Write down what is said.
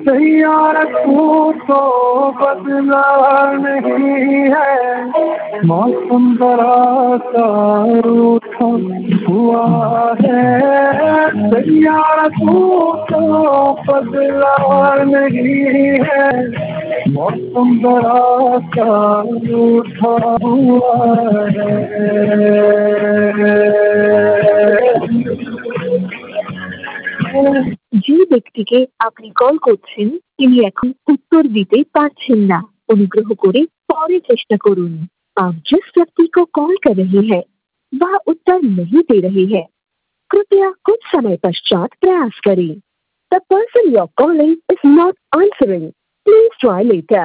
तैयार तू तो बदला नहीं है, मौसम बड़ा सा रूठा हुआ है। तैयार तू तो बदला नहीं है, मौसम बड़ा सा रूठा हुआ है। যে ব্যক্তিকে আপনি কল করছেন তিনি এখন उत्तर দিতে পারছেন না। অনুগ্রহ করে পরে চেষ্টা করুন। आप जिस व्यक्ति को कॉल कर रहे हैं वह उत्तर नहीं दे रहे हैं। कृपया कुछ समय पश्चात प्रयास करें। The person you're calling is not answering. Please try later.